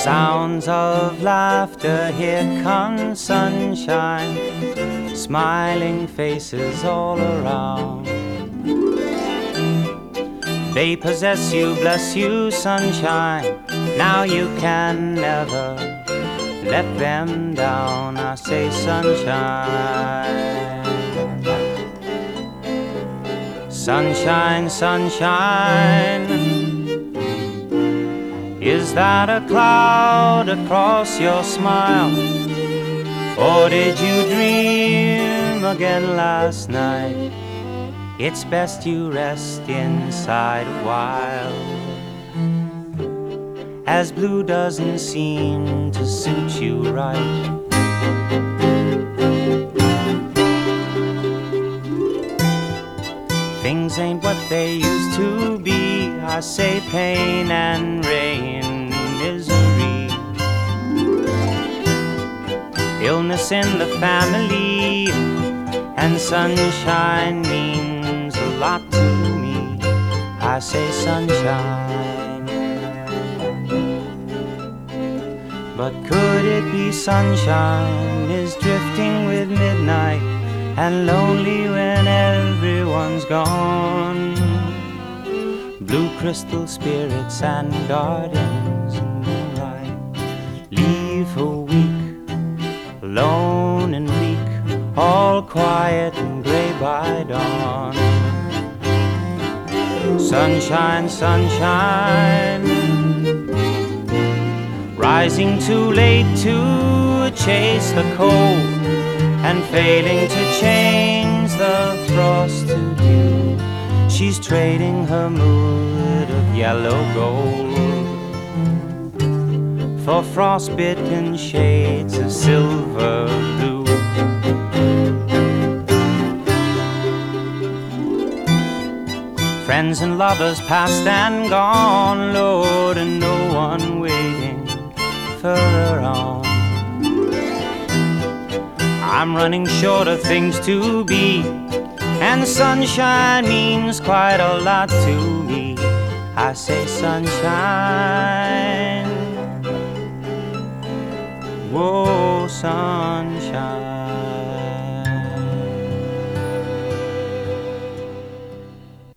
Sounds of laughter, here comes sunshine, smiling faces all around. They possess you, bless you, sunshine. Now you can never let them down. I say sunshine. Sunshine, sunshine. Is that a cloud across your smile? Or did you dream again last night? It's best you rest inside a while, as blue doesn't seem to suit you right. Things ain't what they used to be. I say pain and rain, misery, illness in the family, and sunshine means a lot to me. I say sunshine. But could it be sunshine is drifting with midnight and lonely when everyone's gone? Blue crystal spirits and gardens in moonlight leave her weak, alone and weak, all quiet and gray by dawn. Sunshine, sunshine, rising too late to chase the cold, and failing to change the frost to dew. She's trading her mood of yellow gold for frostbitten shades of silver blue. Friends and lovers past and gone, Lord, and no one waiting further on. I'm running short of things to be, and sunshine means quite a lot to me. I say sunshine, whoa, sunshine.